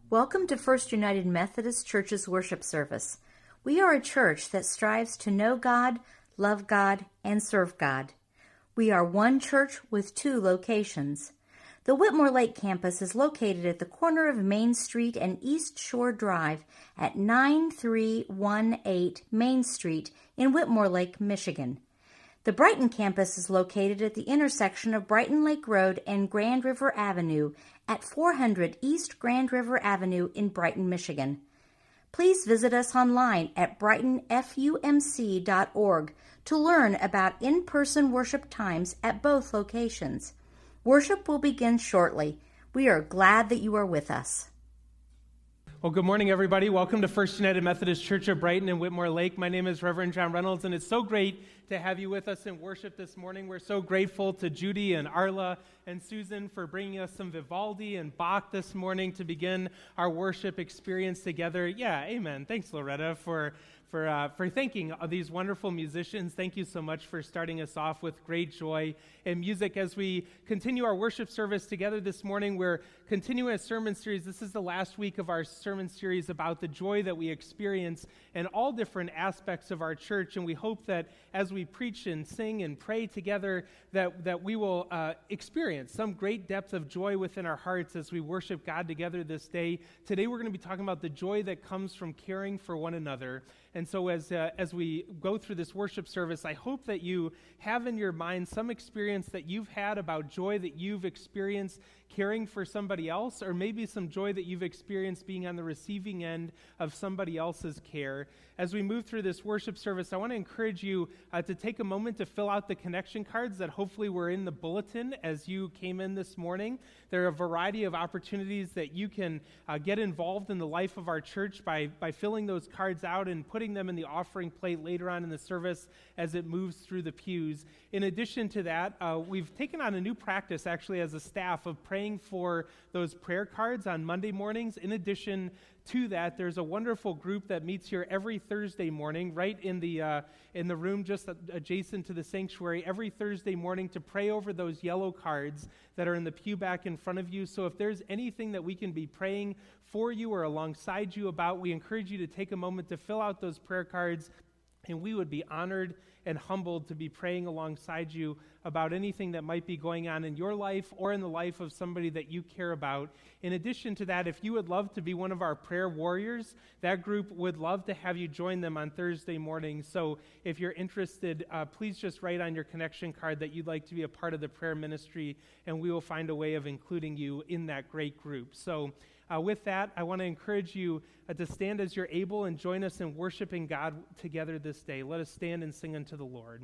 Welcome to First United Methodist Church's worship service. We are a church that strives to know God, love God, and serve God. We are one church with two locations. The Whitmore Lake campus is located at the corner of Main Street and East Shore Drive at 9318 Main Street in Whitmore Lake, Michigan. The Brighton campus is located at the intersection of Brighton Lake Road and Grand River Avenue at 400 East Grand River Avenue in Brighton, Michigan. Please visit us online at brightonfumc.org to learn about in-person worship times at both locations. Worship will begin shortly. We are glad that you are with us. Well, good morning, everybody. Welcome to First United Methodist Church of Brighton and Whitmore Lake. My name is Reverend John Reynolds, and it's so great to have you with us in worship this morning. We're so grateful to Judy and Arla and Susan for bringing us some Vivaldi and Bach this morning to begin our worship experience together. Yeah, amen. Thanks, Loretta, for thanking these wonderful musicians. Thank you so much for starting us off with great joy and music. As we continue our worship service together this morning, we're continuing a sermon series. This is the last week of our sermon series about the joy that we experience in all different aspects of our church, and we hope that as we preach and sing and pray together, that we will experience some great depth of joy within our hearts as we worship God together this day. Today we're going to be talking about the joy that comes from caring for one another. And so as we go through this worship service, I hope that you have in your mind some experience that you've had about joy that you've experienced caring for somebody else, or maybe some joy that you've experienced being on the receiving end of somebody else's care. As we move through this worship service, I want to encourage you to take a moment to fill out the connection cards that hopefully were in the bulletin as you came in this morning. There are a variety of opportunities that you can get involved in the life of our church by filling those cards out and putting them in the offering plate later on in the service as it moves through the pews. In addition to that, we've taken on a new practice actually as a staff of praying for those prayer cards on Monday mornings. In addition to that, there's a wonderful group that meets here every Thursday morning, right in the room just adjacent to the sanctuary, every Thursday morning to pray over those yellow cards that are in the pew back in front of you. So if there's anything that we can be praying for you or alongside you about, we encourage you to take a moment to fill out those prayer cards, and we would be honored and humbled to be praying alongside you about anything that might be going on in your life or in the life of somebody that you care about. In addition to that, if you would love to be one of our prayer warriors, that group would love to have you join them on Thursday mornings. So if you're interested, please just write on your connection card that you'd like to be a part of the prayer ministry, and we will find a way of including you in that great group. So with that, I want to encourage you to stand as you're able and join us in worshiping God together this day. Let us stand and sing unto the Lord.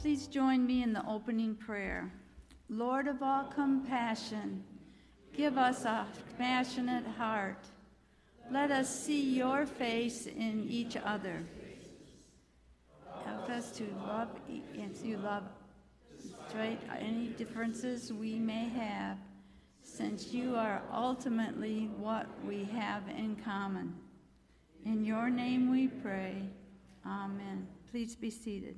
please join me in the opening prayer. Lord of all compassion, give us a compassionate heart. Let us see your face in each other. Help us to love and to love despite any differences we may have, since you are ultimately what we have in common. In your name we pray. Amen. Please be seated.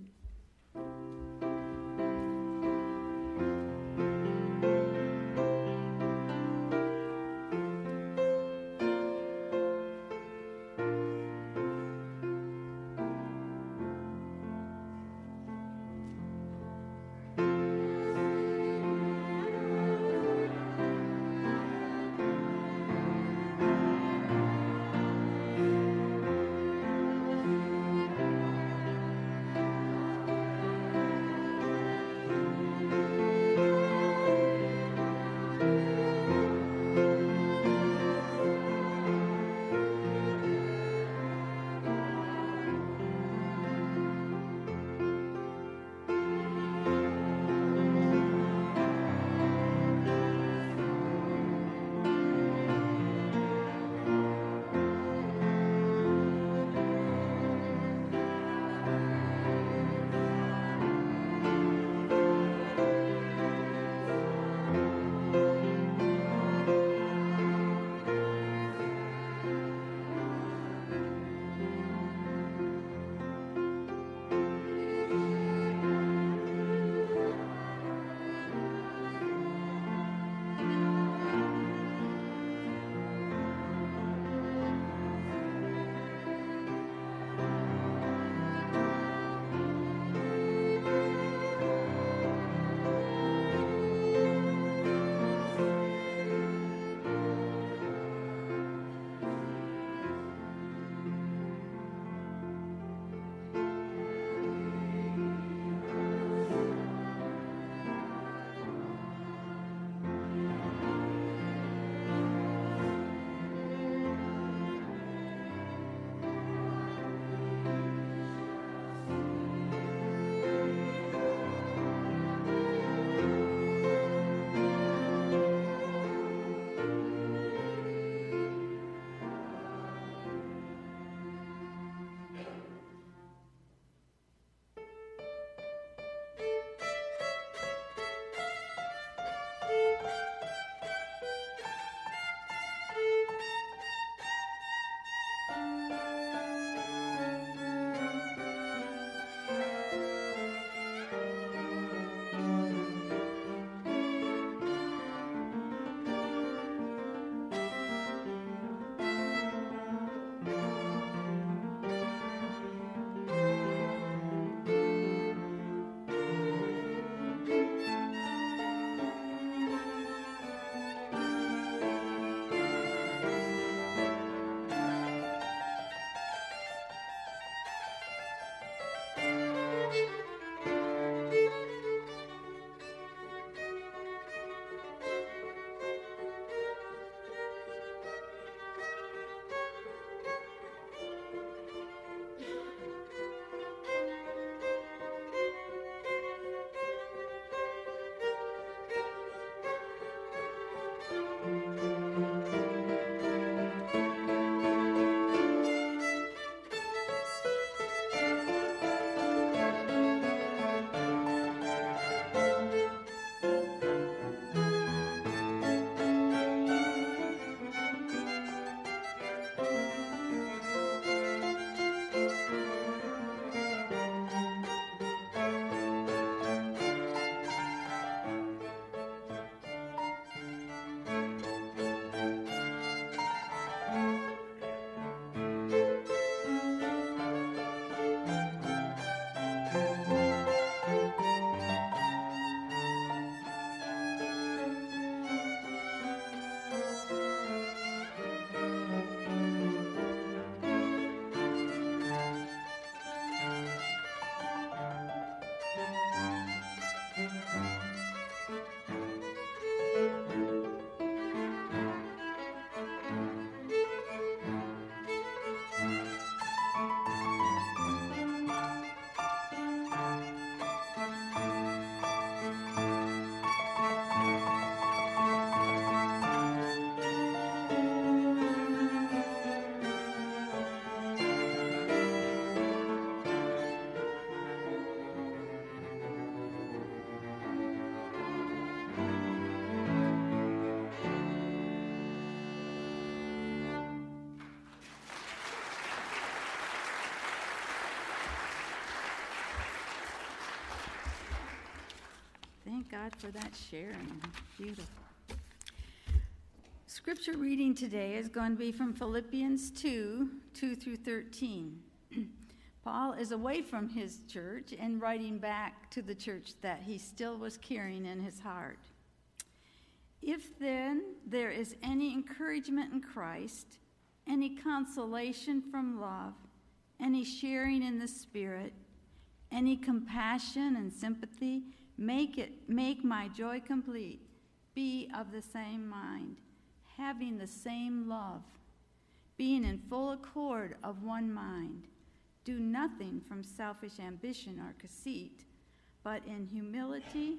God for that sharing. Beautiful. Scripture reading today is going to be from Philippians 2 through 13. Paul is away from his church and writing back to the church that he still was carrying in his heart. If then there is any encouragement in Christ, any consolation from love, any sharing in the Spirit, any compassion and sympathy, make my joy complete. Be of the same mind, having the same love, being in full accord of one mind. Do nothing from selfish ambition or conceit, but in humility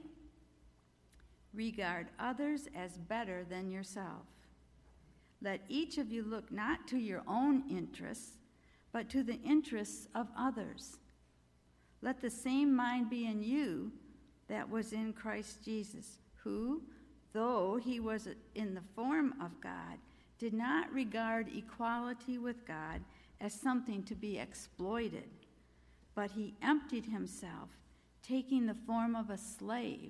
regard others as better than yourself. Let each of you look not to your own interests, but to the interests of others. Let the same mind be in you that was in Christ Jesus, who, though he was in the form of God, did not regard equality with God as something to be exploited, but he emptied himself, taking the form of a slave,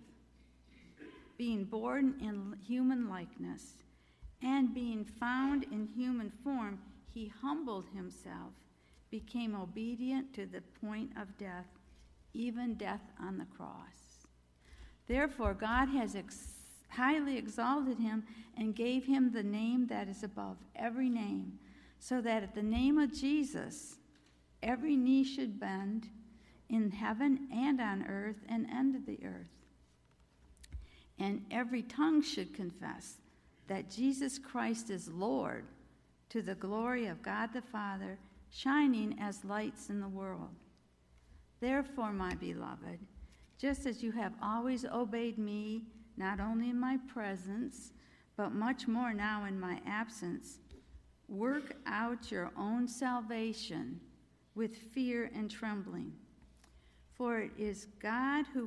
being born in human likeness, and being found in human form, he humbled himself, became obedient to the point of death, even death on the cross. Therefore, God has highly exalted him and gave him the name that is above every name, so that at the name of Jesus, every knee should bend in heaven and on earth and under the earth, and every tongue should confess that Jesus Christ is Lord, to the glory of God the Father, shining as lights in the world. Therefore, my beloved, just as you have always obeyed me, not only in my presence, but much more now in my absence, work out your own salvation with fear and trembling. For it is God who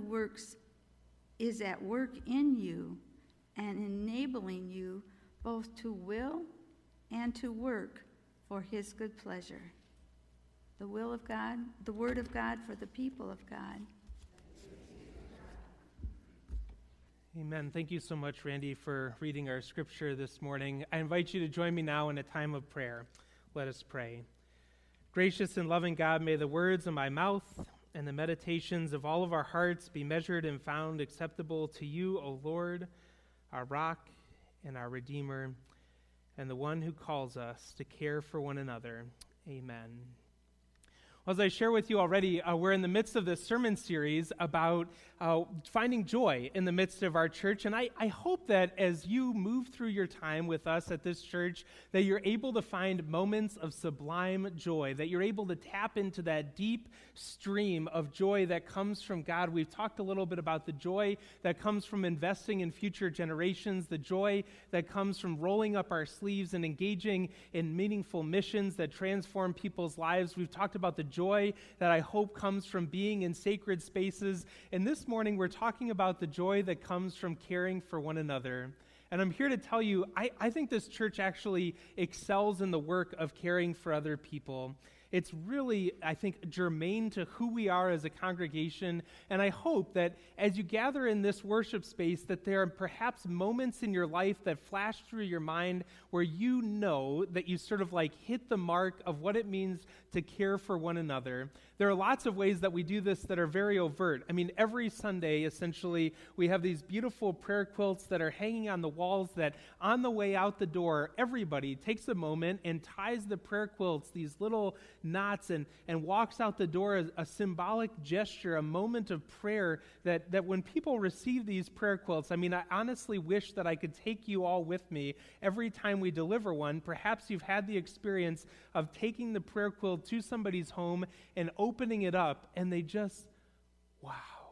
is at work in you and enabling you both to will and to work for his good pleasure. The will of God, the word of God for the people of God. Amen. Thank you so much, Randy, for reading our scripture this morning. I invite you to join me now in a time of prayer. Let us pray. Gracious and loving God, may the words of my mouth and the meditations of all of our hearts be measured and found acceptable to you, O Lord, our rock and our Redeemer, and the one who calls us to care for one another. Amen. As I share with you already, we're in the midst of this sermon series about finding joy in the midst of our church. And I hope that as you move through your time with us at this church, that you're able to find moments of sublime joy, that you're able to tap into that deep stream of joy that comes from God. We've talked a little bit about the joy that comes from investing in future generations, the joy that comes from rolling up our sleeves and engaging in meaningful missions that transform people's lives. We've talked about the joy that I hope comes from being in sacred spaces. And this morning, we're talking about the joy that comes from caring for one another. And I'm here to tell you, I think this church actually excels in the work of caring for other people. It's really, I think, germane to who we are as a congregation. And I hope that as you gather in this worship space, that there are perhaps moments in your life that flash through your mind where you know that you sort of like hit the mark of what it means to care for one another. There are lots of ways that we do this that are very overt. I mean, every Sunday, essentially, we have these beautiful prayer quilts that are hanging on the walls that on the way out the door, everybody takes a moment and ties the prayer quilts, these little knots, and walks out the door as a symbolic gesture, a moment of prayer that when people receive these prayer quilts, I mean, I honestly wish that I could take you all with me every time we deliver one. Perhaps you've had the experience of taking the prayer quilt to somebody's home and opening it up, and they just, wow.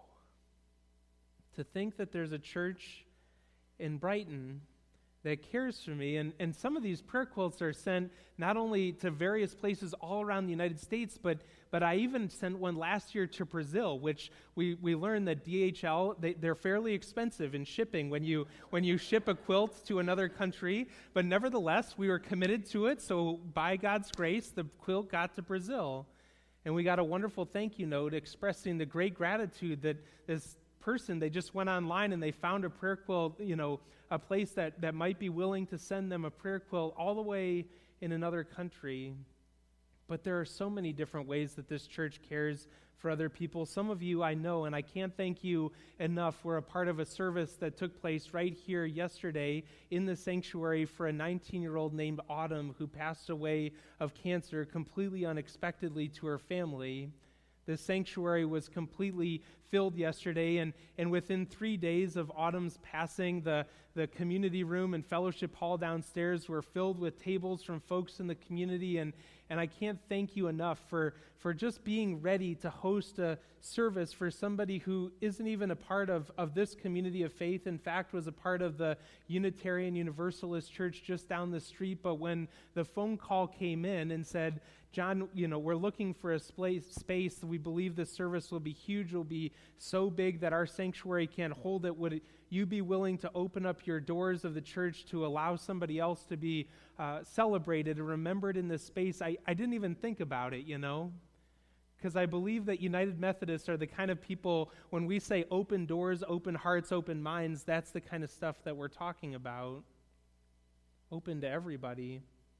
To think that there's a church in Brighton that cares for me. And some of these prayer quilts are sent not only to various places all around the United States, but I even sent one last year to Brazil, which we learned that DHL, they're fairly expensive in shipping when you ship a quilt to another country. But nevertheless, we were committed to it, so by God's grace, the quilt got to Brazil. And we got a wonderful thank you note expressing the great gratitude that this person. They just went online and they found a prayer quilt, a place that might be willing to send them a prayer quilt all the way in another country. But there are so many different ways that this church cares for other people. Some of you I know, and I can't thank you enough, were a part of a service that took place right here yesterday in the sanctuary for a 19-year-old named Autumn who passed away of cancer completely unexpectedly to her family. The sanctuary was completely filled yesterday, and within 3 days of Autumn's passing, the community room and fellowship hall downstairs were filled with tables from folks in the community, and I can't thank you enough for just being ready to host a service for somebody who isn't even a part of this community of faith. In fact, was a part of the Unitarian Universalist Church just down the street. But when the phone call came in and said, John, we're looking for a space. We believe this service will be huge. It will be so big that our sanctuary can't hold it. Would you be willing to open up your doors of the church to allow somebody else to be celebrated and remembered in this space? I didn't even think about it, because I believe that United Methodists are the kind of people, when we say open doors, open hearts, open minds, that's the kind of stuff that we're talking about. Open to everybody.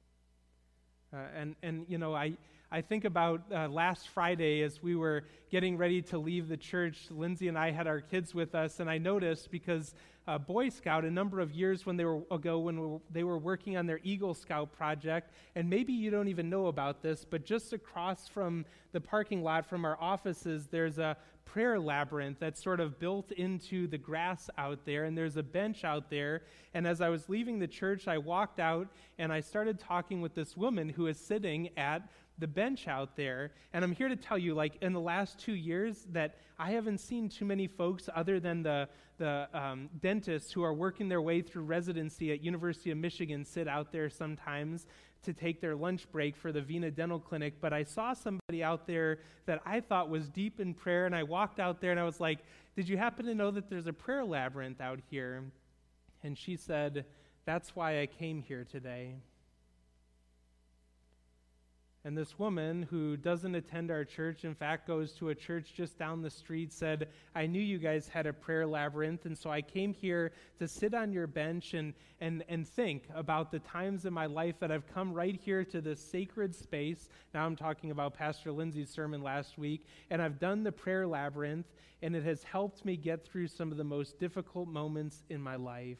I think about last Friday as we were getting ready to leave the church. Lindsay and I had our kids with us, and I noticed because Boy Scout, a number of years when they were working on their Eagle Scout project, and maybe you don't even know about this, but just across from the parking lot from our offices, there's a prayer labyrinth that's sort of built into the grass out there, and there's a bench out there. And as I was leaving the church, I walked out and I started talking with this woman who is sitting at the bench out there. And I'm here to tell you, in the last 2 years, that I haven't seen too many folks other than the dentists who are working their way through residency at University of Michigan sit out there sometimes to take their lunch break for the Vena Dental Clinic. But I saw somebody out there that I thought was deep in prayer, and I walked out there and I was like, did you happen to know that there's a prayer labyrinth out here? And she said, that's why I came here today. And this woman who doesn't attend our church, in fact goes to a church just down the street, said, I knew you guys had a prayer labyrinth, and so I came here to sit on your bench and think about the times in my life that I've come right here to this sacred space. Now I'm talking about Pastor Lindsay's sermon last week, and I've done the prayer labyrinth, and it has helped me get through some of the most difficult moments in my life.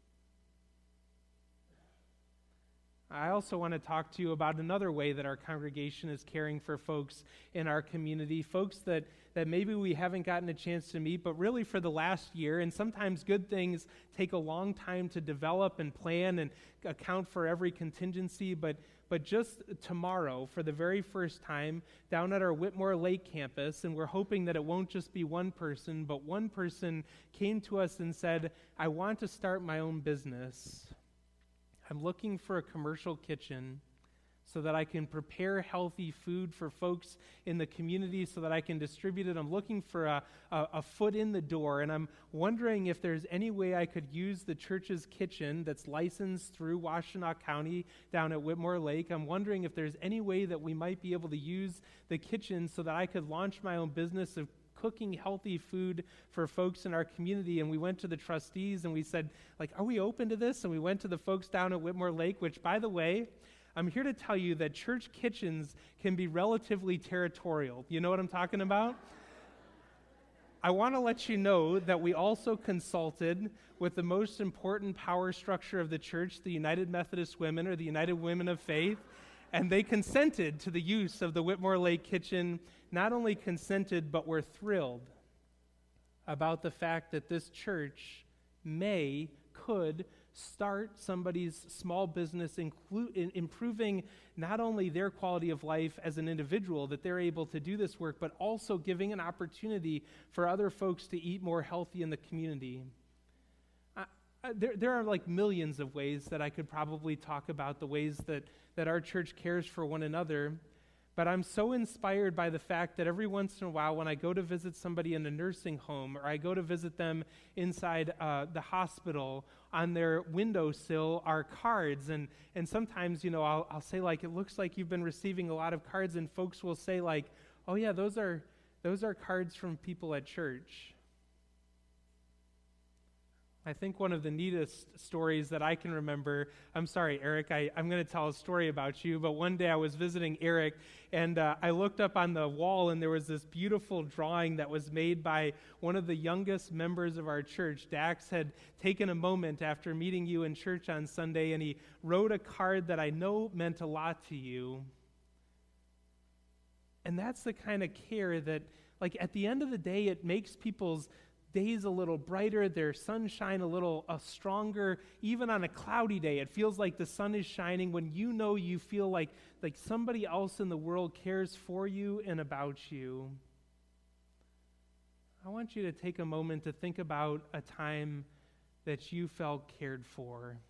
I also want to talk to you about another way that our congregation is caring for folks in our community, folks that maybe we haven't gotten a chance to meet, but really for the last year, and sometimes good things take a long time to develop and plan and account for every contingency, but just tomorrow, for the very first time, down at our Whitmore Lake campus, and we're hoping that it won't just be one person, but one person came to us and said, I want to start my own business. I'm looking for a commercial kitchen so that I can prepare healthy food for folks in the community so that I can distribute it. I'm looking for a foot in the door, and I'm wondering if there's any way I could use the church's kitchen that's licensed through Washtenaw County down at Whitmore Lake. I'm wondering if there's any way that we might be able to use the kitchen so that I could launch my own business of cooking healthy food for folks in our community. And we went to the trustees and we said, are we open to this? And we went to the folks down at Whitmore Lake, which, by the way, I'm here to tell you that church kitchens can be relatively territorial. You know what I'm talking about? I want to let you know that we also consulted with the most important power structure of the church, the United Methodist Women, or the United Women of Faith, and they consented to the use of the Whitmore Lake kitchen. Not only consented, but were thrilled about the fact that this church could start somebody's small business, improving not only their quality of life as an individual, that they're able to do this work, but also giving an opportunity for other folks to eat more healthy in the community. There are millions of ways that I could probably talk about the ways that our church cares for one another. But I'm so inspired by the fact that every once in a while when I go to visit somebody in a nursing home or I go to visit them inside the hospital, on their windowsill are cards. And sometimes, I'll say, it looks like you've been receiving a lot of cards, and folks will say, oh yeah, those are cards from people at church. I think one of the neatest stories that I can remember, I'm sorry, Eric, I'm going to tell a story about you, but one day I was visiting Eric, and I looked up on the wall, and there was this beautiful drawing that was made by one of the youngest members of our church. Dax had taken a moment after meeting you in church on Sunday, and he wrote a card that I know meant a lot to you. And that's the kind of care that, like, at the end of the day, it makes people's days a little brighter, their sunshine a little stronger. Even on a cloudy day, it feels like the sun is shining when you feel like somebody else in the world cares for you and about you. I want you to take a moment to think about a time that you felt cared for.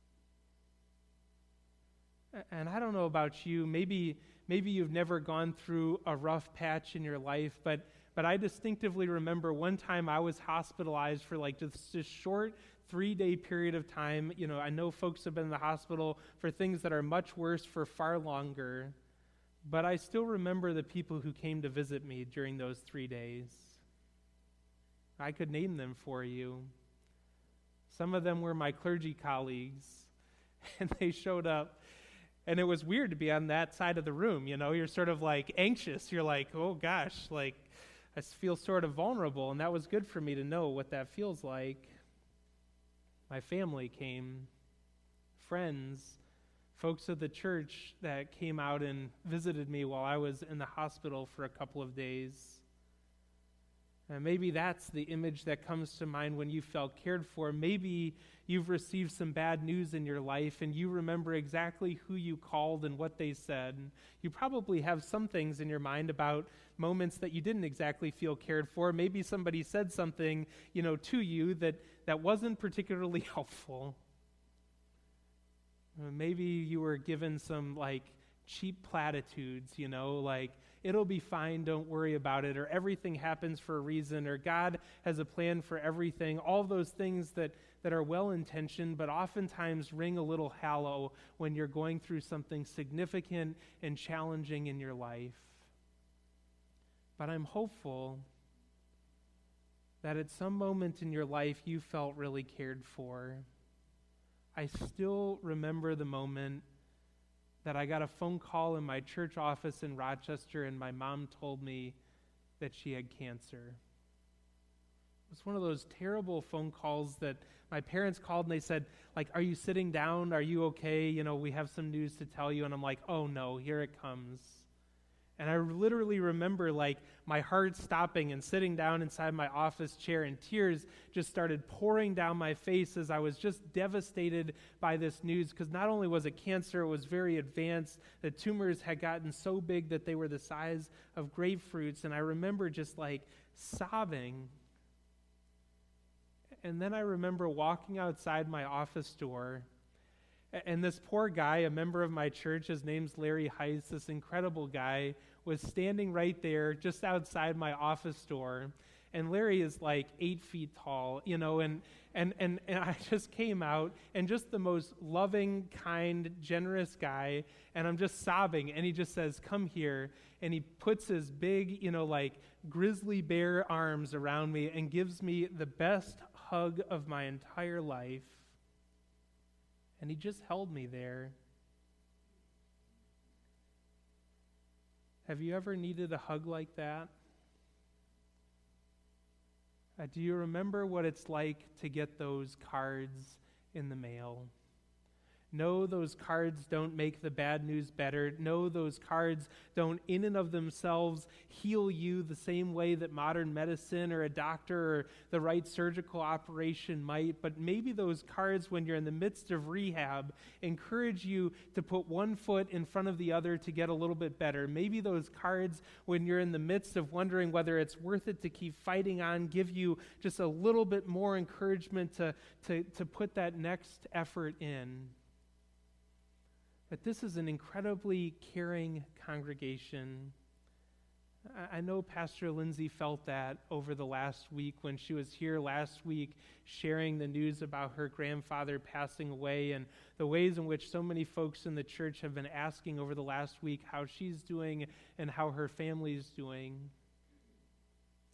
And I don't know about you, maybe you've never gone through a rough patch in your life, but I distinctively remember one time I was hospitalized for just a short 3-day period of time. I know folks have been in the hospital for things that are much worse for far longer, but I still remember the people who came to visit me during those 3 days. I could name them for you. Some of them were my clergy colleagues, and they showed up. And it was weird to be on that side of the room, You're sort of anxious. You're like, oh gosh, I feel sort of vulnerable, and that was good for me to know what that feels like. My family came, friends, folks of the church that came out and visited me while I was in the hospital for a couple of days. And maybe that's the image that comes to mind when you felt cared for. Maybe you've received some bad news in your life and you remember exactly who you called and what they said. You probably have some things in your mind about moments that you didn't exactly feel cared for. Maybe somebody said something, to you that wasn't particularly helpful. Maybe you were given some cheap platitudes, it'll be fine, don't worry about it, or everything happens for a reason, or God has a plan for everything. All those things that are well-intentioned, but oftentimes ring a little hollow when you're going through something significant and challenging in your life. But I'm hopeful that at some moment in your life you felt really cared for. I still remember the moment that I got a phone call in my church office in Rochester, and my mom told me that she had cancer. It was one of those terrible phone calls that my parents called, and they said, are you sitting down? Are you okay? We have some news to tell you. And I'm like, oh no, here it comes. And I literally remember my heart stopping and sitting down inside my office chair, and tears just started pouring down my face as I was just devastated by this news, because not only was it cancer, it was very advanced. The tumors had gotten so big that they were the size of grapefruits, and I remember just sobbing. And then I remember walking outside my office door, and this poor guy, a member of my church, his name's Larry Heiss, this incredible guy, was standing right there just outside my office door. And Larry is 8 feet tall, and I just came out, and just the most loving, kind, generous guy, and I'm just sobbing, and he just says, come here, and he puts his big, grizzly bear arms around me and gives me the best hug of my entire life. And he just held me there. Have you ever needed a hug like that? Do you remember what it's like to get those cards in the mail? No, those cards don't make the bad news better. No, those cards don't in and of themselves heal you the same way that modern medicine or a doctor or the right surgical operation might. But maybe those cards, when you're in the midst of rehab, encourage you to put one foot in front of the other to get a little bit better. Maybe those cards, when you're in the midst of wondering whether it's worth it to keep fighting on, give you just a little bit more encouragement to put that next effort in. That this is an incredibly caring congregation. I know Pastor Lindsay felt that over the last week when she was here last week sharing the news about her grandfather passing away, and the ways in which so many folks in the church have been asking over the last week how she's doing and how her family's doing.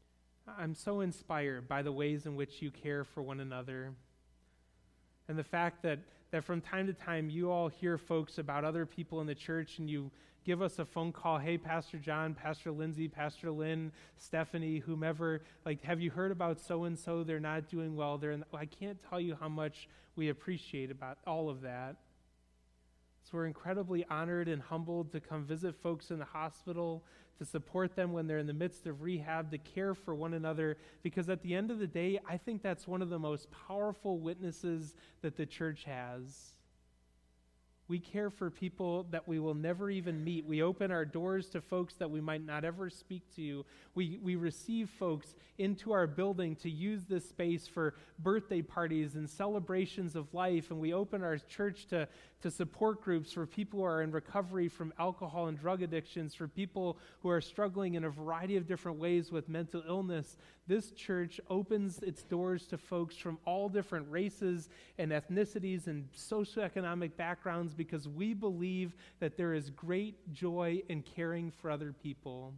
I'm so inspired by the ways in which you care for one another. And the fact that from time to time you all hear folks about other people in the church and you give us a phone call, hey, Pastor John, Pastor Lindsay, Pastor Lynn, Stephanie, whomever, have you heard about so-and-so? They're not doing well. I can't tell you how much we appreciate about all of that. So we're incredibly honored and humbled to come visit folks in the hospital, to support them when they're in the midst of rehab, to care for one another, because at the end of the day, I think that's one of the most powerful witnesses that the church has. We care for people that we will never even meet. We open our doors to folks that we might not ever speak to. We receive folks into our building to use this space for birthday parties and celebrations of life. And we open our church to support groups for people who are in recovery from alcohol and drug addictions, for people who are struggling in a variety of different ways with mental illness. This church opens its doors to folks from all different races and ethnicities and socioeconomic backgrounds because we believe that there is great joy in caring for other people.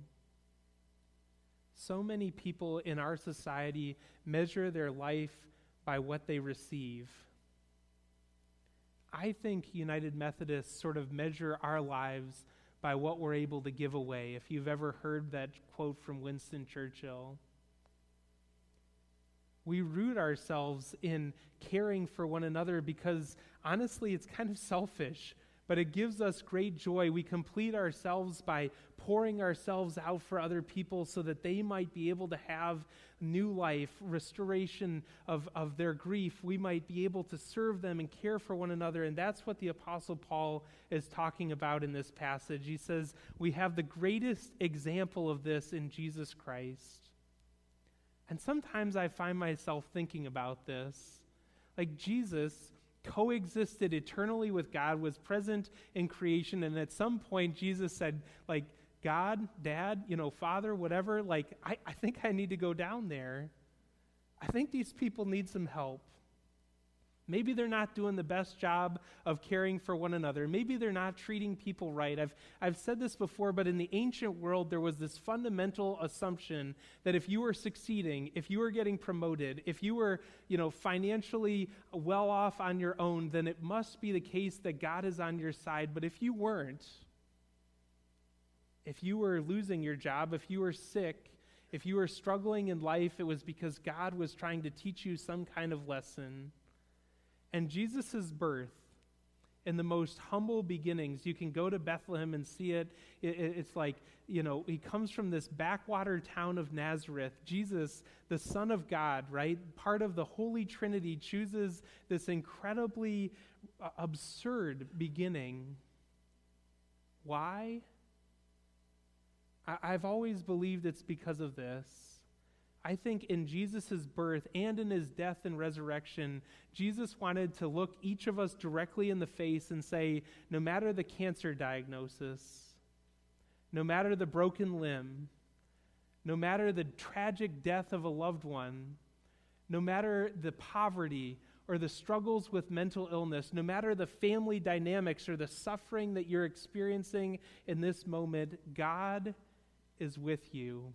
So many people in our society measure their life by what they receive. I think United Methodists sort of measure our lives by what we're able to give away, if you've ever heard that quote from Winston Churchill. We root ourselves in caring for one another because, honestly, it's kind of selfish, but it gives us great joy. We complete ourselves by pouring ourselves out for other people so that they might be able to have new life, restoration of their grief. We might be able to serve them and care for one another, and that's what the Apostle Paul is talking about in this passage. He says, we have the greatest example of this in Jesus Christ. And sometimes I find myself thinking about this. Like Jesus coexisted eternally with God, was present in creation, and at some point Jesus said, God, Dad, Father, whatever, I think I need to go down there. I think these people need some help. Maybe they're not doing the best job of caring for one another. Maybe they're not treating people right. I've said this before, but in the ancient world, there was this fundamental assumption that if you were succeeding, if you were getting promoted, if you were, financially well off on your own, then it must be the case that God is on your side. But if you weren't, if you were losing your job, if you were sick, if you were struggling in life, it was because God was trying to teach you some kind of lesson. And Jesus' birth, in the most humble beginnings, you can go to Bethlehem and see it. It's like, he comes from this backwater town of Nazareth. Jesus, the Son of God, right, part of the Holy Trinity, chooses this incredibly absurd beginning. Why? I've always believed it's because of this. I think in Jesus' birth and in his death and resurrection, Jesus wanted to look each of us directly in the face and say, no matter the cancer diagnosis, no matter the broken limb, no matter the tragic death of a loved one, no matter the poverty or the struggles with mental illness, no matter the family dynamics or the suffering that you're experiencing in this moment, God is with you.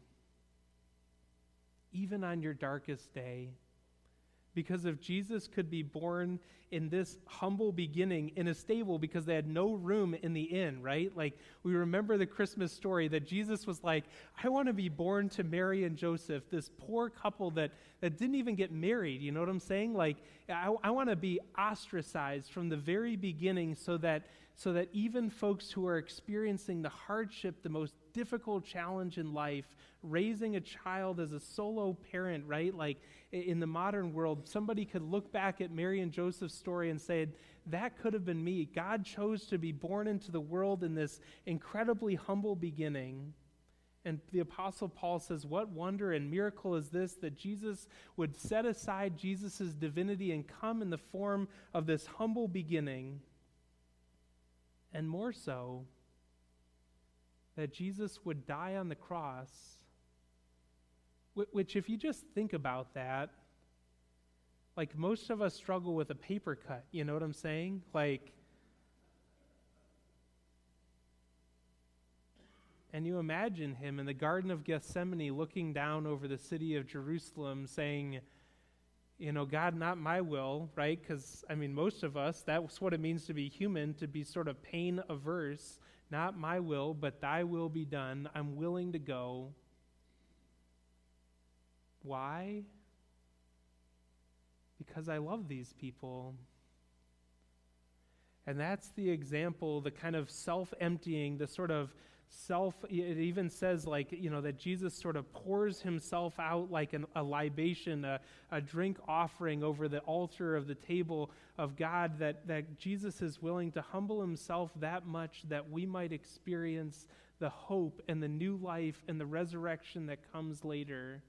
Even on your darkest day. Because if Jesus could be born in this humble beginning in a stable because they had no room in the inn, right? We remember the Christmas story that Jesus was like, I want to be born to Mary and Joseph, this poor couple that didn't even get married. You know what I'm saying? I want to be ostracized from the very beginning so that even folks who are experiencing the hardship, the most difficult challenge in life, raising a child as a solo parent, right? In the modern world, somebody could look back at Mary and Joseph's story and say, that could have been me. God chose to be born into the world in this incredibly humble beginning. And the Apostle Paul says, what wonder and miracle is this, that Jesus would set aside Jesus' divinity and come in the form of this humble beginning. And more so, that Jesus would die on the cross, which if you just think about that, most of us struggle with a paper cut, you know what I'm saying? And you imagine him in the Garden of Gethsemane looking down over the city of Jerusalem saying, God, not my will, right? Because, most of us, that's what it means to be human, to be sort of pain averse. Not my will, but thy will be done. I'm willing to go. Why? Because I love these people. And that's the example, the kind of self-emptying, the sort of it even says that Jesus sort of pours himself out like a libation, a drink offering over the altar of the table of God, that Jesus is willing to humble himself that much that we might experience the hope and the new life and the resurrection that comes later.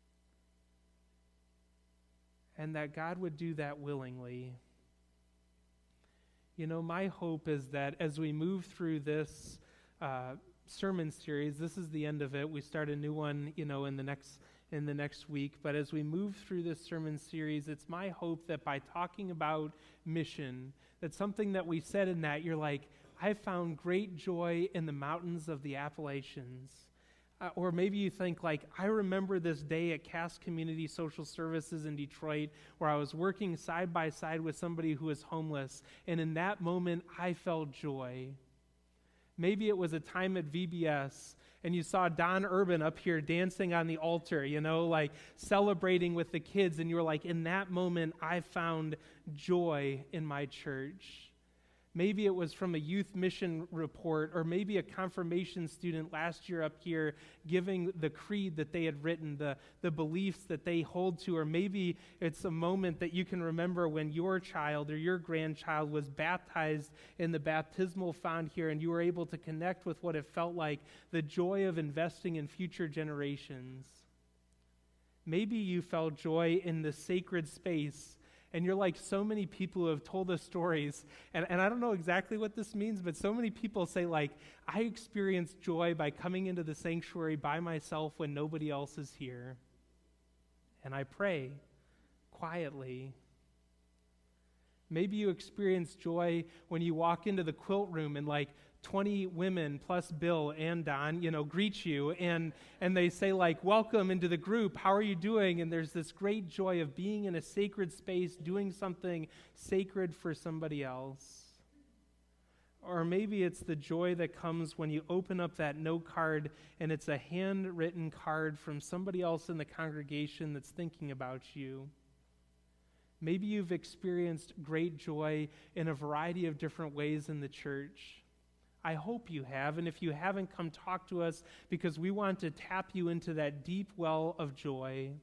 And that God would do that willingly. My hope is that as we move through this sermon series, this is the end of it. We start a new one, in the next week. But as we move through this sermon series, it's my hope that by talking about mission, that's something that we said in that, you're like, I found great joy in the mountains of the Appalachians. Or maybe you think I remember this day at Cass Community Social Services in Detroit where I was working side by side with somebody who was homeless. And in that moment, I felt joy. Maybe it was a time at VBS and you saw Don Urban up here dancing on the altar, celebrating with the kids. And you were like, in that moment, I found joy in my church. Maybe it was from a youth mission report, or maybe a confirmation student last year up here giving the creed that they had written, the beliefs that they hold to, or maybe it's a moment that you can remember when your child or your grandchild was baptized in the baptismal font here and you were able to connect with what it felt like, the joy of investing in future generations. Maybe you felt joy in the sacred space. And you're like so many people who have told us stories, and I don't know exactly what this means, but so many people say I experienced joy by coming into the sanctuary by myself when nobody else is here. And I pray quietly. Maybe you experience joy when you walk into the quilt room and 20 women plus Bill and Don, greet you and they say welcome into the group. How are you doing? And there's this great joy of being in a sacred space, doing something sacred for somebody else. Or maybe it's the joy that comes when you open up that note card and it's a handwritten card from somebody else in the congregation that's thinking about you. Maybe you've experienced great joy in a variety of different ways in the church. I hope you have, and if you haven't, come talk to us because we want to tap you into that deep well of joy.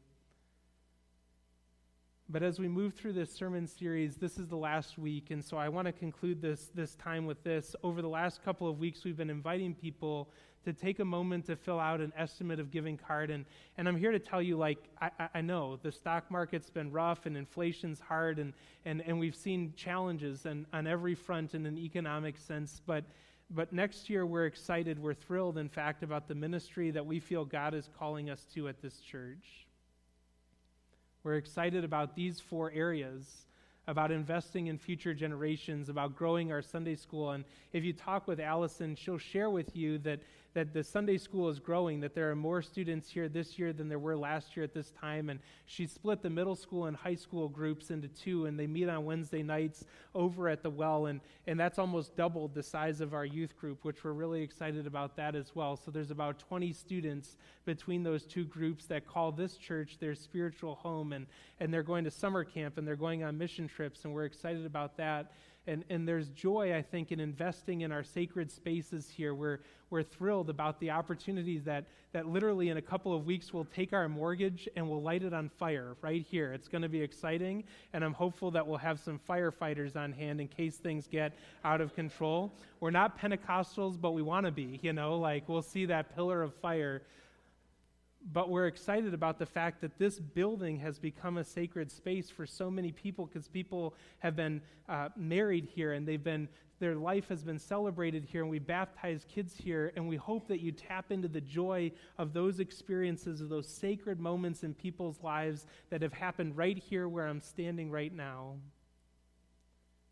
But as we move through this sermon series, this is the last week, and so I want to conclude this time with this. Over the last couple of weeks, we've been inviting people to take a moment to fill out an estimate of giving card, and I'm here to tell you, I know the stock market's been rough and inflation's hard, and we've seen challenges on every front in an economic sense, But next year, we're excited, we're thrilled, in fact, about the ministry that we feel God is calling us to at this church. We're excited about these 4 areas, about investing in future generations, about growing our Sunday school. And if you talk with Allison, she'll share with you that the Sunday school is growing, that there are more students here this year than there were last year at this time. And she split the middle school and high school groups into 2, and they meet on Wednesday nights over at the Well. And that's almost doubled the size of our youth group, which we're really excited about that as well. So there's about 20 students between those 2 groups that call this church their spiritual home. And they're going to summer camp, and they're going on mission trips, and we're excited about that. And there's joy, I think, in investing in our sacred spaces here. We're thrilled about the opportunities that literally in a couple of weeks we'll take our mortgage and we'll light it on fire right here. It's going to be exciting, and I'm hopeful that we'll have some firefighters on hand in case things get out of control. We're not Pentecostals, but we want to be, we'll see that pillar of fire. But we're excited about the fact that this building has become a sacred space for so many people because people have been married here and their life has been celebrated here, and we baptize kids here, and we hope that you tap into the joy of those experiences, of those sacred moments in people's lives that have happened right here where I'm standing right now.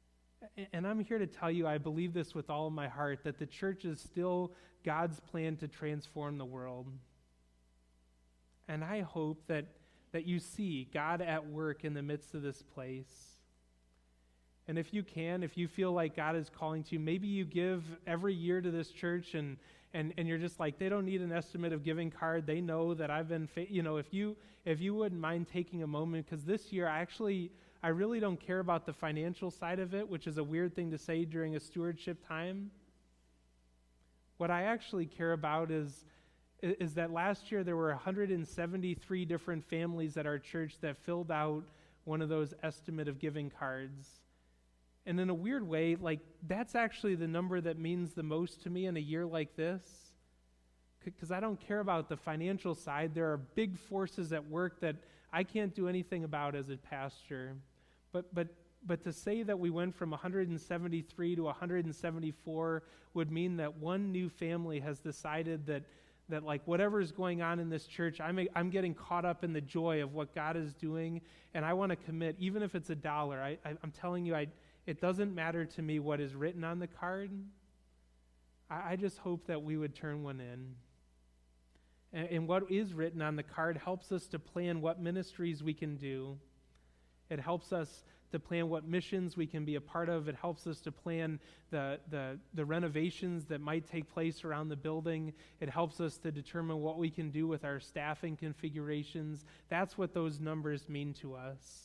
And I'm here to tell you, I believe this with all of my heart, that the church is still God's plan to transform the world. And I hope that you see God at work in the midst of this place. And if you feel like God is calling to you, maybe you give every year to this church and you're just like, they don't need an estimate of giving card. They know that I've been, if you wouldn't mind taking a moment, because this year I really don't care about the financial side of it, which is a weird thing to say during a stewardship time. What I actually care about is that last year there were 173 different families at our church that filled out one of those estimate of giving cards. And in a weird way, like, that's actually the number that means the most to me in a year like this, because I don't care about the financial side. There are big forces at work that I can't do anything about as a pastor. But to say that we went from 173 to 174 would mean that one new family has decided that like whatever is going on in this church, I'm getting caught up in the joy of what God is doing, and I want to commit, even if it's $1. I'm telling you, it doesn't matter to me what is written on the card. I just hope that we would turn one in. And what is written on the card helps us to plan what ministries we can do. It helps us to plan what missions we can be a part of. It helps us to plan the renovations that might take place around the building. It helps us to determine what we can do with our staffing configurations. That's what those numbers mean to us.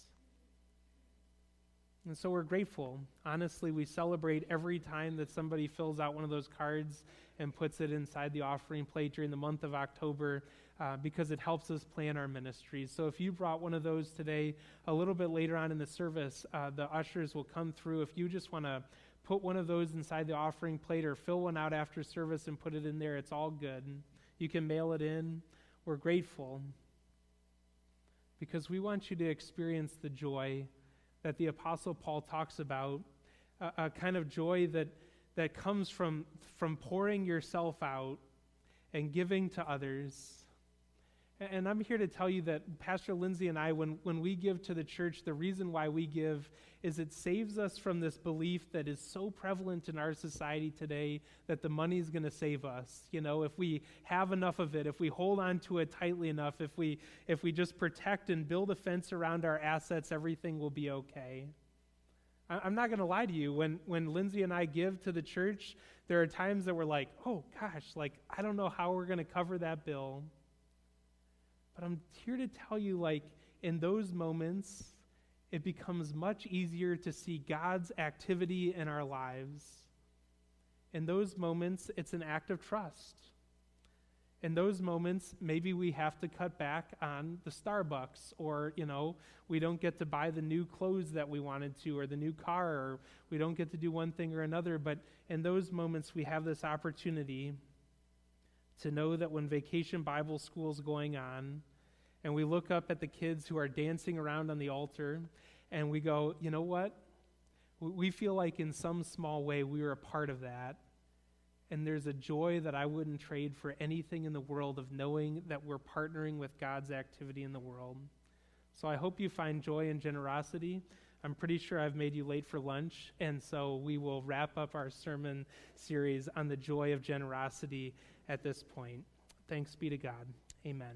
And so we're grateful. Honestly, we celebrate every time that somebody fills out one of those cards and puts it inside the offering plate during the month of October, because it helps us plan our ministries. So if you brought one of those today, a little bit later on in the service, the ushers will come through. If you just want to put one of those inside the offering plate or fill one out after service and put it in there, it's all good. You can mail it in. We're grateful because we want you to experience the joy that the Apostle Paul talks about, a kind of joy that comes from pouring yourself out and giving to others. And I'm here to tell you that Pastor Lindsay and I, when we give to the church, the reason why we give is it saves us from this belief that is so prevalent in our society today that the money is going to save us. If we have enough of it, if we hold on to it tightly enough, if we just protect and build a fence around our assets, everything will be okay. I'm not going to lie to you. When Lindsay and I give to the church, there are times that we're like, oh gosh, like I don't know how we're going to cover that bill. But I'm here to tell you, in those moments, it becomes much easier to see God's activity in our lives. In those moments, it's an act of trust. In those moments, maybe we have to cut back on the Starbucks, or, we don't get to buy the new clothes that we wanted to, or the new car, or we don't get to do one thing or another. But in those moments, we have this opportunity to know that when Vacation Bible School is going on, and we look up at the kids who are dancing around on the altar, and we go, you know what? We feel like in some small way we were a part of that. And there's a joy that I wouldn't trade for anything in the world of knowing that we're partnering with God's activity in the world. So I hope you find joy and generosity. I'm pretty sure I've made you late for lunch, and so we will wrap up our sermon series on the joy of generosity at this point. Thanks be to God. Amen.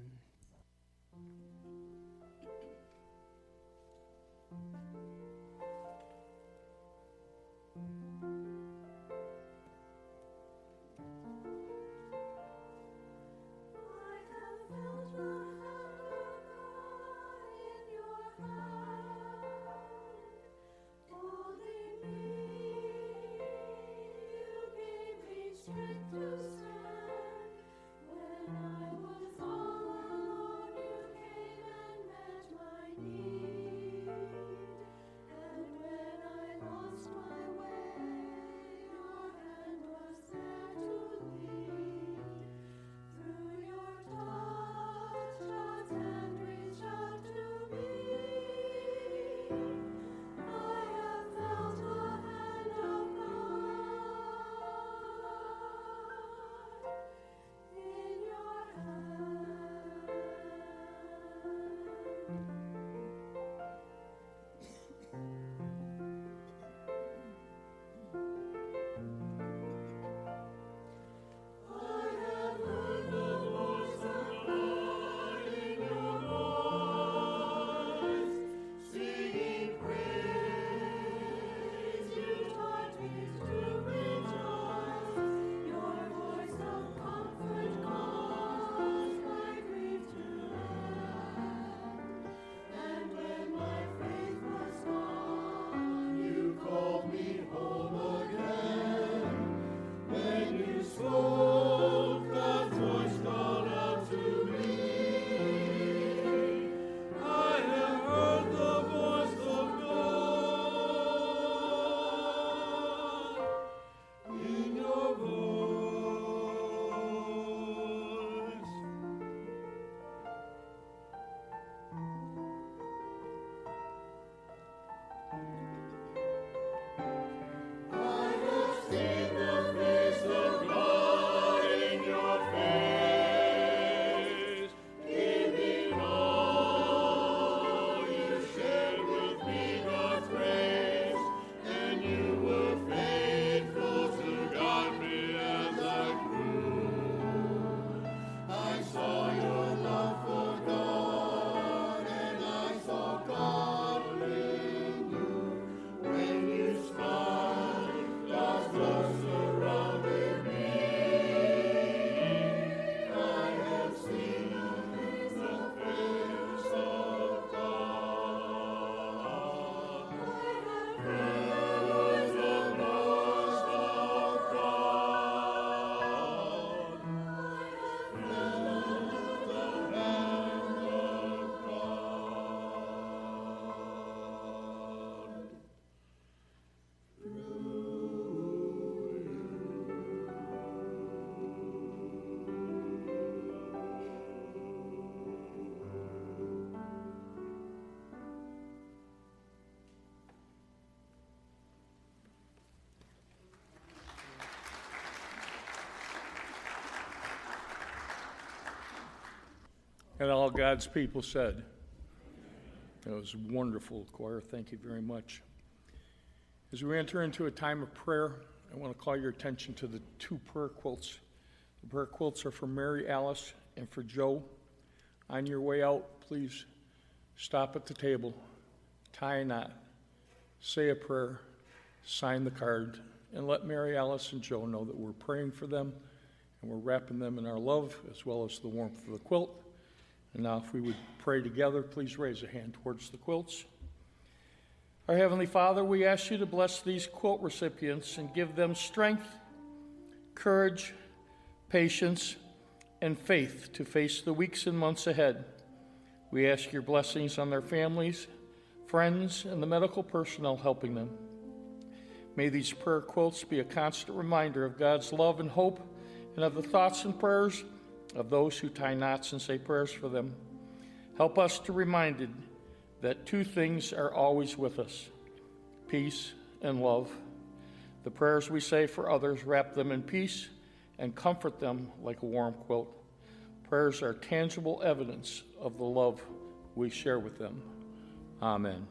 And all God's people said. That was wonderful, choir. Thank you very much. As we enter into a time of prayer, I want to call your attention to the two prayer quilts. The prayer quilts are for Mary Alice and for Joe. On your way out, please stop at the table, tie a knot, say a prayer, sign the card, and let Mary Alice and Joe know that we're praying for them and we're wrapping them in our love as well as the warmth of the quilt. And now if we would pray together, please raise a hand towards the quilts. Our Heavenly Father, we ask you to bless these quilt recipients and give them strength, courage, patience, and faith to face the weeks and months ahead. We ask your blessings on their families, friends, and the medical personnel helping them. May these prayer quilts be a constant reminder of God's love and hope and of the thoughts and prayers of those who tie knots and say prayers for them. Help us to be reminded that two things are always with us, peace and love. The prayers we say for others wrap them in peace and comfort them like a warm quilt. Prayers are tangible evidence of the love we share with them. Amen.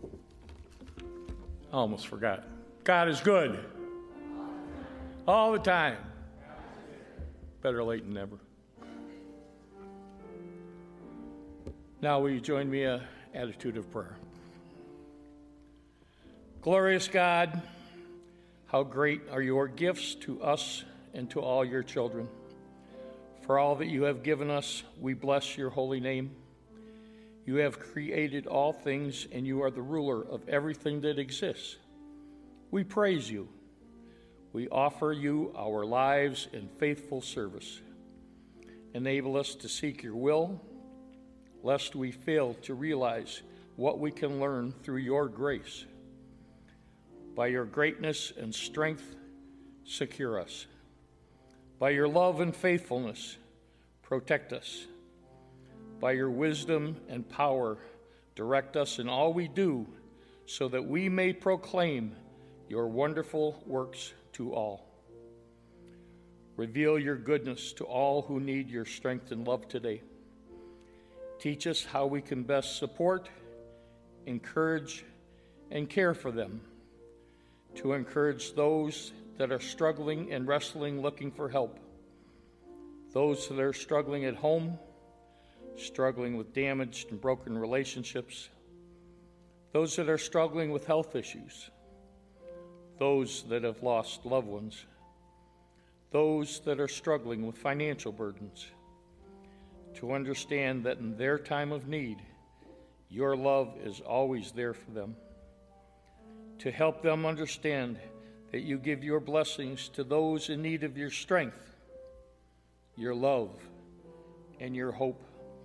I almost forgot. God is good. All the time. Better late than never. Now will you join me in an attitude of prayer? Glorious God, how great are your gifts to us and to all your children. For all that you have given us, we bless your holy name. You have created all things, and you are the ruler of everything that exists. We praise you. We offer you our lives in faithful service. Enable us to seek your will, lest we fail to realize what we can learn through your grace. By your greatness and strength, secure us. By your love and faithfulness, protect us. By your wisdom and power, direct us in all we do, so that we may proclaim your wonderful works to all. Reveal your goodness to all who need your strength and love today. Teach us how we can best support, encourage, and care for them. To encourage those that are struggling and wrestling, looking for help. Those that are struggling at home, struggling with damaged and broken relationships. Those that are struggling with health issues. Those that have lost loved ones. Those that are struggling with financial burdens. To understand that in their time of need, your love is always there for them. To help them understand that you give your blessings to those in need of your strength, your love, and your hope.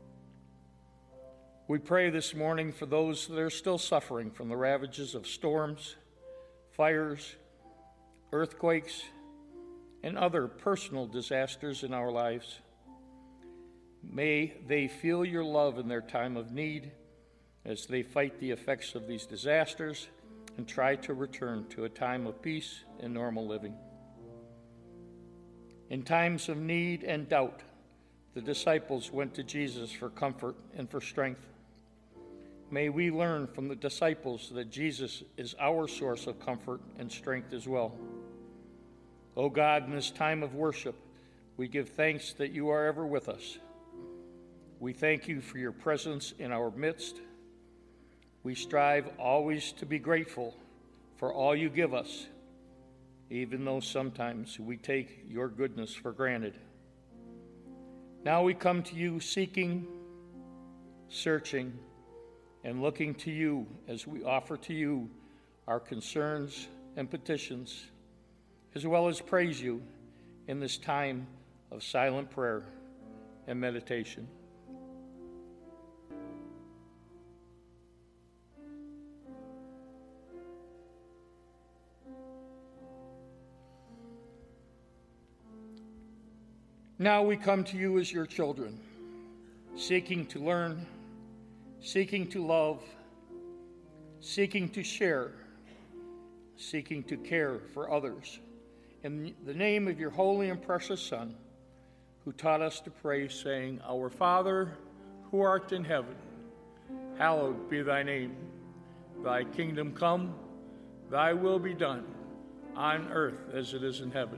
We pray this morning for those that are still suffering from the ravages of storms, fires, earthquakes, and other personal disasters in our lives. May they feel your love in their time of need as they fight the effects of these disasters and try to return to a time of peace and normal living. In times of need and doubt, the disciples went to Jesus for comfort and for strength. May we learn from the disciples that Jesus is our source of comfort and strength as well. O God, in this time of worship, we give thanks that you are ever with us. We thank you for your presence in our midst. We strive always to be grateful for all you give us, even though sometimes we take your goodness for granted. Now we come to you seeking, searching, and looking to you as we offer to you our concerns and petitions, as well as praise you in this time of silent prayer and meditation. Now we come to you as your children, seeking to learn, seeking to love, seeking to share, seeking to care for others. In the name of your holy and precious Son, who taught us to pray, saying, Our Father, who art in heaven, hallowed be thy name. Thy kingdom come, thy will be done, on earth as it is in heaven.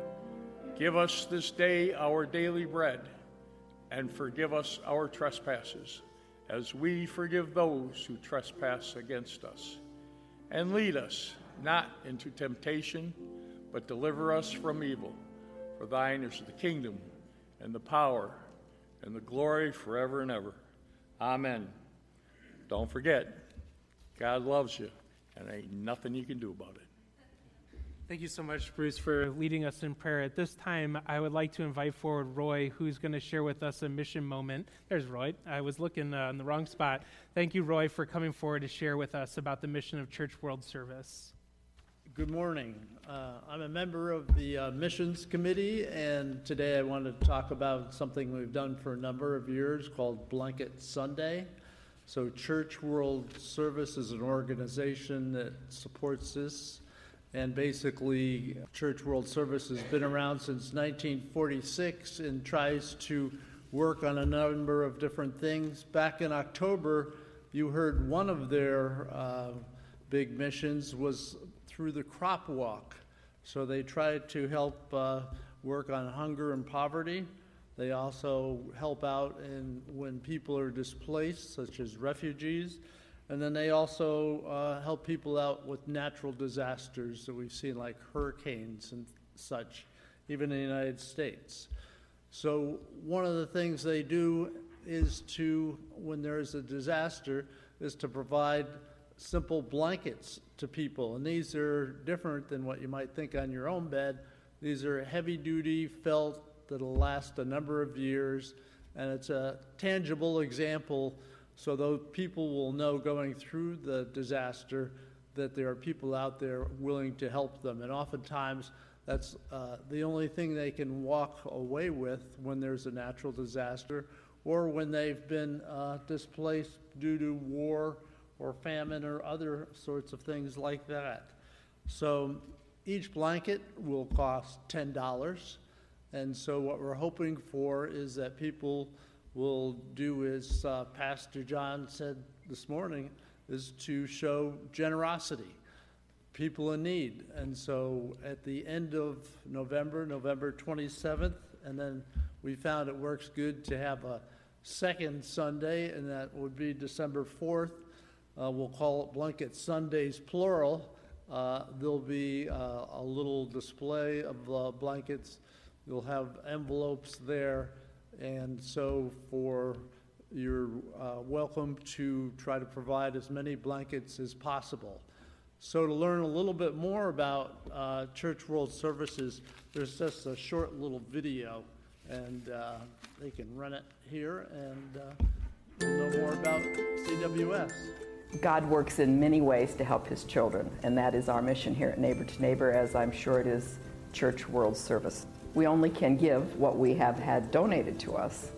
Give us this day our daily bread, and forgive us our trespasses, as we forgive those who trespass against us. And lead us not into temptation, but deliver us from evil. For thine is the kingdom, and the power, and the glory forever and ever. Amen. Don't forget, God loves you, and there ain't nothing you can do about it. Thank you so much, Bruce, for leading us in prayer. At this time, I would like to invite forward Roy, who's going to share with us a mission moment. There's Roy. I was looking in the wrong spot. Thank you, Roy, for coming forward to share with us about the mission of Church World Service. Good morning. I'm a member of the Missions Committee, and today I want to talk about something we've done for a number of years called Blanket Sunday. So Church World Service is an organization that supports this. And basically, Church World Service has been around since 1946 and tries to work on a number of different things. Back in October, you heard one of their big missions was through the crop walk. So they tried to help work on hunger and poverty. They also help out when people are displaced, such as refugees. And then they also help people out with natural disasters that we've seen, like hurricanes and such, even in the United States. So one of the things they do is when there is a disaster, is to provide simple blankets to people. And these are different than what you might think on your own bed. These are heavy-duty felt that'll last a number of years, and it's a tangible example so those people will know going through the disaster that there are people out there willing to help them. And oftentimes, that's the only thing they can walk away with when there's a natural disaster or when they've been displaced due to war or famine or other sorts of things like that. So each blanket will cost $10. And so what we're hoping for is that people will do, as Pastor John said this morning, is to show generosity, people in need. And so at the end of November 27th, and then we found it works good to have a second Sunday, and that would be December 4th. We'll call it Blanket Sundays, plural. There'll be a little display of blankets. You'll have envelopes there. And so you're welcome to try to provide as many blankets as possible. So to learn a little bit more about Church World Services, there's just a short little video, and they can run it here, and we'll know more about CWS. God works in many ways to help his children, and that is our mission here at Neighbor to Neighbor, as I'm sure it is Church World Service. We only can give what we have had donated to us.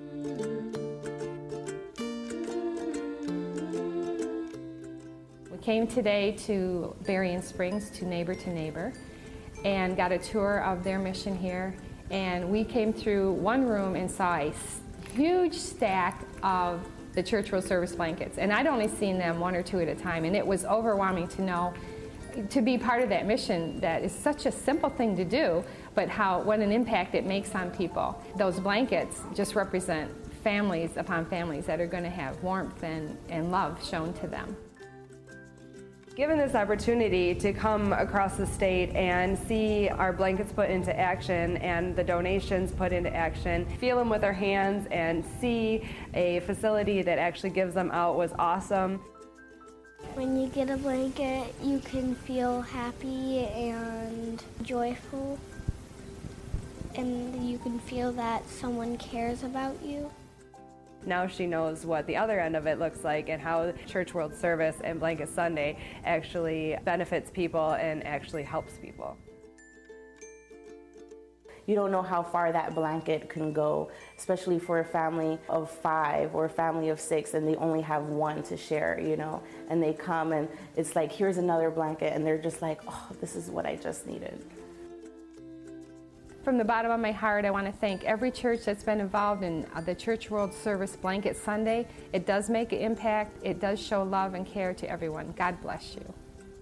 We came today to Berrien Springs to Neighbor, and got a tour of their mission here. And we came through one room and saw a huge stack of the Church World Service blankets. And I'd only seen them one or two at a time, and it was overwhelming to know, to be part of that mission that is such a simple thing to do, but what an impact it makes on people. Those blankets just represent families upon families that are going to have warmth and love shown to them. Given this opportunity to come across the state and see our blankets put into action and the donations put into action, feel them with our hands and see a facility that actually gives them out was awesome. When you get a blanket, you can feel happy and joyful, and you can feel that someone cares about you. Now she knows what the other end of it looks like and how Church World Service and Blanket Sunday actually benefits people and actually helps people. You don't know how far that blanket can go, especially for a family of 5 or a family of 6 and they only have one to share, and they come and it's like, here's another blanket, and they're just like, oh, this is what I just needed. From the bottom of my heart, I want to thank every church that's been involved in the Church World Service Blanket Sunday. It does make an impact. It does show love and care to everyone. God bless you.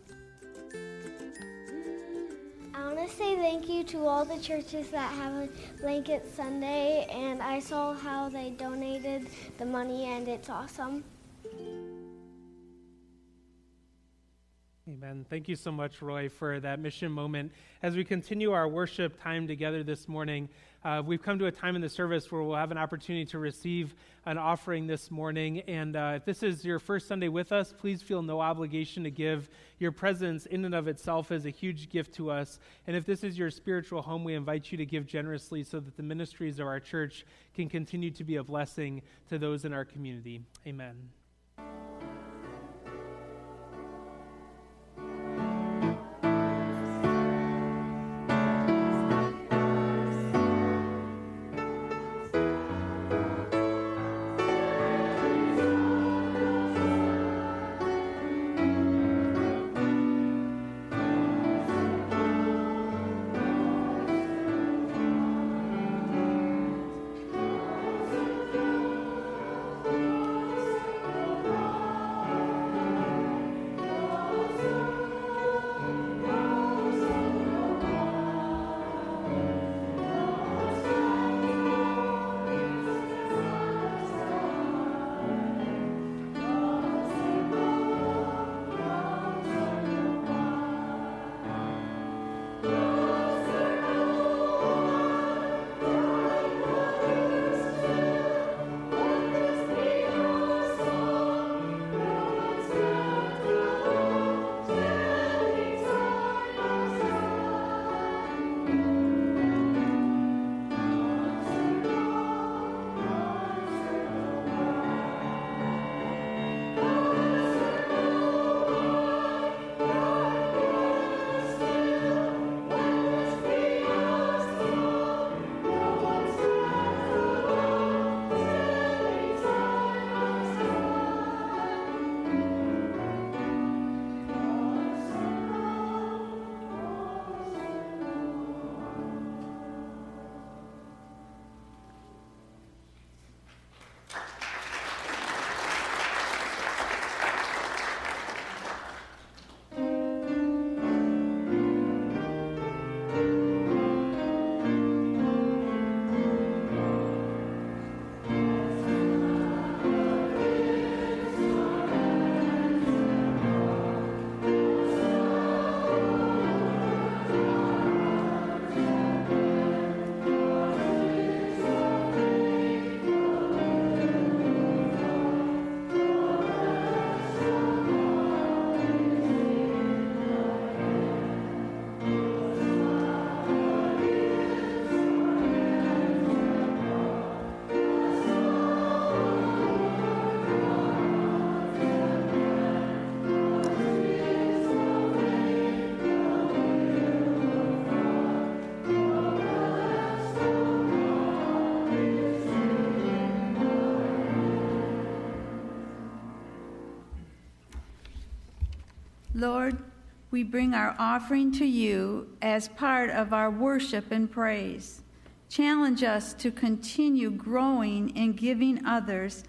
I want to say thank you to all the churches that have a Blanket Sunday, and I saw how they donated the money, and it's awesome. Amen. Thank you so much, Roy, for that mission moment. As we continue our worship time together this morning, we've come to a time in the service where we'll have an opportunity to receive an offering this morning. And if this is your first Sunday with us, please feel no obligation to give. Your presence in and of itself is a huge gift to us. And if this is your spiritual home, we invite you to give generously so that the ministries of our church can continue to be a blessing to those in our community. Amen. Lord, we bring our offering to you as part of our worship and praise. Challenge us to continue growing and giving others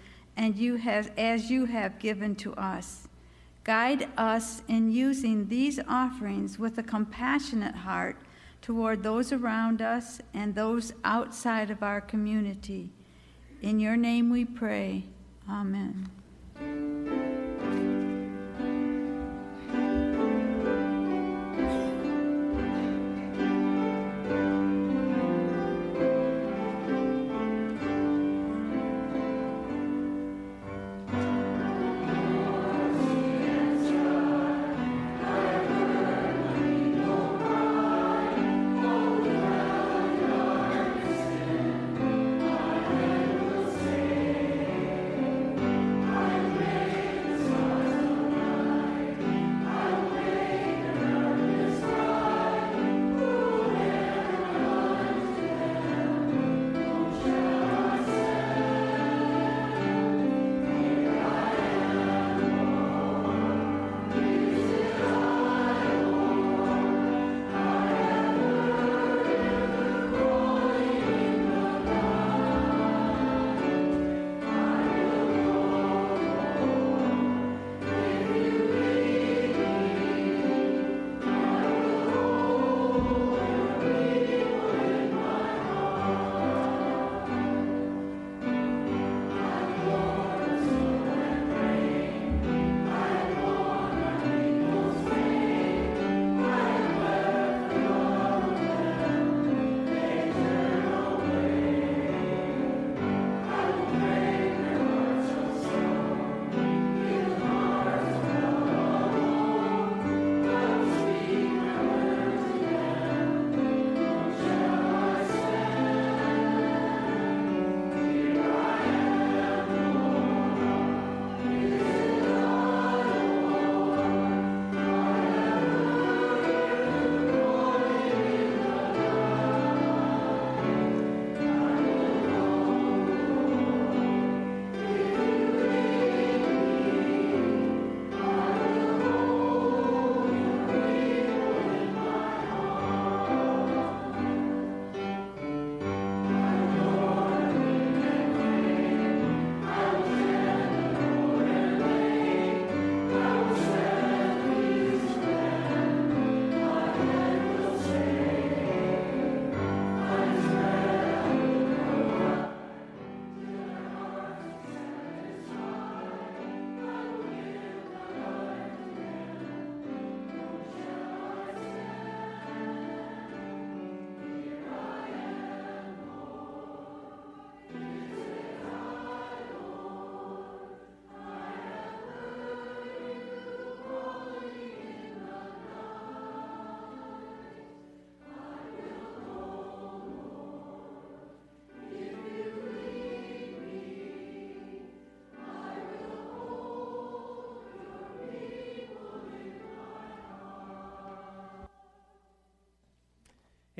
as you have given to us. Guide us in using these offerings with a compassionate heart toward those around us and those outside of our community. In your name we pray. Amen.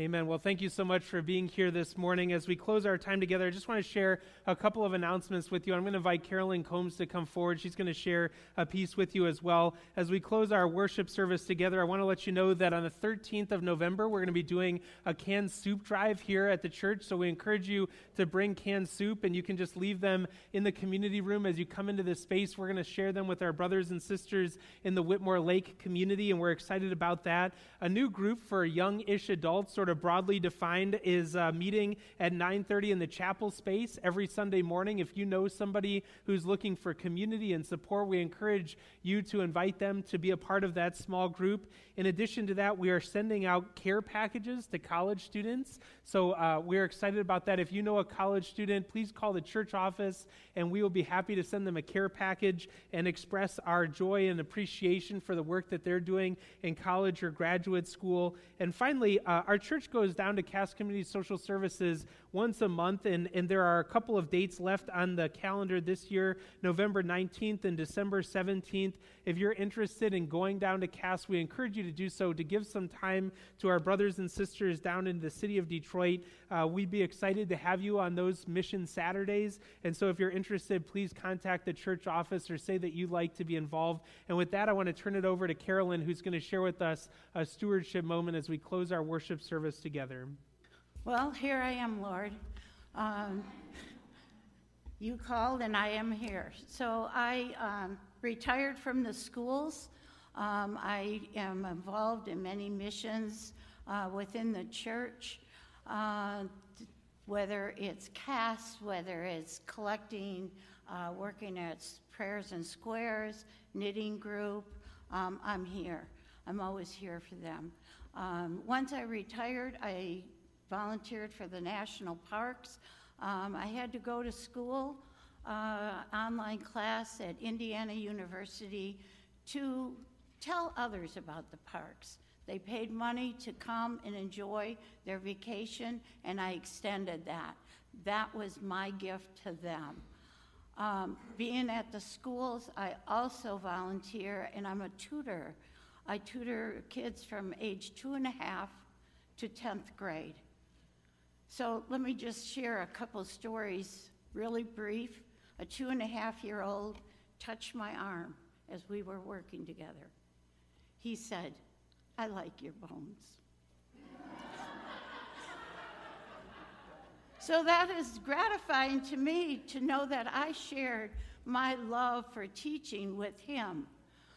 Amen. Well, thank you so much for being here this morning. As we close our time together, I just want to share a couple of announcements with you. I'm going to invite Carolyn Combs to come forward. She's going to share a piece with you as well. As we close our worship service together, I want to let you know that on the 13th of November, we're going to be doing a canned soup drive here at the church. So we encourage you to bring canned soup, and you can just leave them in the community room as you come into this space. We're going to share them with our brothers and sisters in the Whitmore Lake community, and we're excited about that. A new group for young-ish adults, sort of broadly defined, is meeting at 9:30 in the chapel space every Sunday morning. If you know somebody who's looking for community and support, we encourage you to invite them to be a part of that small group. In addition to that, we are sending out care packages to college students. So we're excited about that. If you know a college student, please call the church office, and we will be happy to send them a care package and express our joy and appreciation for the work that they're doing in college or graduate school. And finally, our church goes down to Cass Community Social Services once a month, and there are a couple of dates left on the calendar this year, November 19th and December 17th. If you're interested in going down to Cass, we encourage you to do so, to give some time to our brothers and sisters down in the city of Detroit. We'd be excited to have you on those mission Saturdays, and so if you're interested, please contact the church office or say that you'd like to be involved. And with that, I want to turn it over to Carolyn, who's going to share with us a stewardship moment as we close our worship service together. Well, here I am, Lord. You called and I am here. So I retired from the schools. I am involved in many missions within the church, whether it's CAS, whether it's collecting, working at Prayers and Squares, knitting group. I'm here. I'm always here for them. Once I retired, I volunteered for the national parks. I had to go to school, online class at Indiana University, to tell others about the parks. They paid money to come and enjoy their vacation, and I extended that. That was my gift to them. Being at the schools, I also volunteer, and I'm a tutor. I tutor kids from age 2.5 to 10th grade. So let me just share a couple stories, really brief. A 2.5-year-old touched my arm as we were working together. He said, "I like your bones." So that is gratifying to me to know that I shared my love for teaching with him.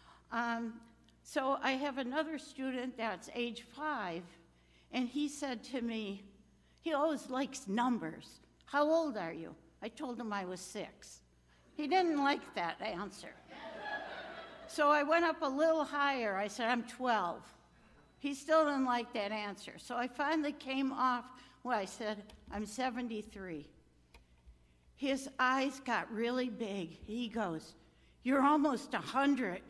So I have another student that's age 5, and he said to me, he always likes numbers. "How old are you?" I told him I was 6. He didn't like that answer. So I went up a little higher. I said, "I'm 12. He still didn't like that answer. So I finally came off, I said, "I'm 73. His eyes got really big. He goes, "You're almost 100.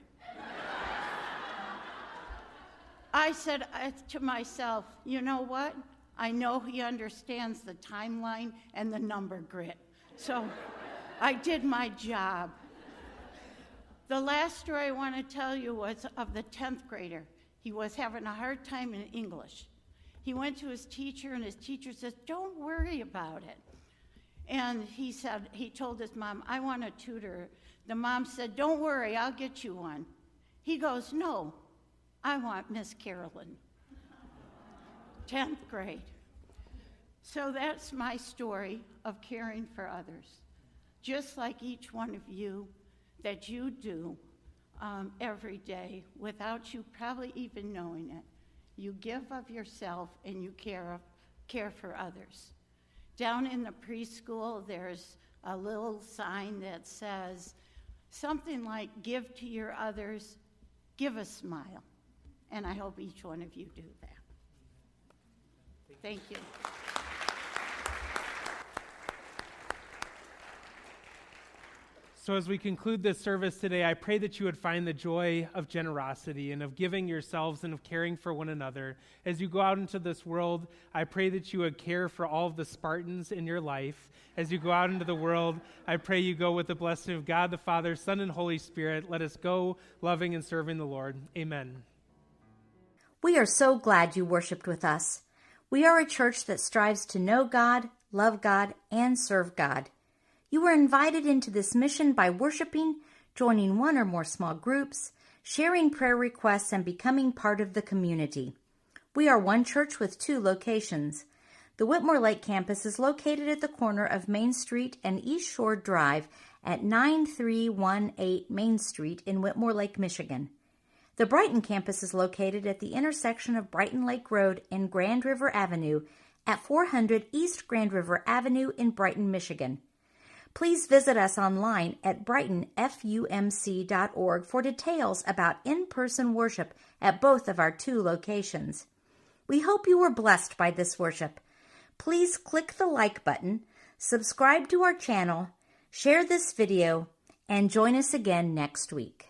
I said to myself, you know what? I know he understands the timeline and the number grid. So I did my job. The last story I want to tell you was of the 10th grader. He was having a hard time in English. He went to his teacher, and his teacher says, "Don't worry about it." And he told his mom, "I want a tutor." The mom said, "Don't worry, I'll get you one." He goes, "No, I want Miss Carolyn." 10th grade. So that's my story of caring for others, just like each one of you that you do every day without you probably even knowing it. You give of yourself and you care for others. Down in the preschool, there's a little sign that says something like, "Give to your others, give a smile." And I hope each one of you do that. Thank you. So as we conclude this service today, I pray that you would find the joy of generosity and of giving yourselves and of caring for one another. As you go out into this world, I pray that you would care for all of the Spartans in your life. As you go out into the world, I pray you go with the blessing of God, the Father, Son, and Holy Spirit. Let us go loving and serving the Lord. Amen. We are so glad you worshiped with us. We are a church that strives to know God, love God, and serve God. You are invited into this mission by worshiping, joining one or more small groups, sharing prayer requests, and becoming part of the community. We are one church with 2 locations. The Whitmore Lake campus is located at the corner of Main Street and East Shore Drive at 9318 Main Street in Whitmore Lake, Michigan. The Brighton campus is located at the intersection of Brighton Lake Road and Grand River Avenue at 400 East Grand River Avenue in Brighton, Michigan. Please visit us online at brightonfumc.org for details about in-person worship at both of our 2 locations. We hope you were blessed by this worship. Please click the like button, subscribe to our channel, share this video, and join us again next week.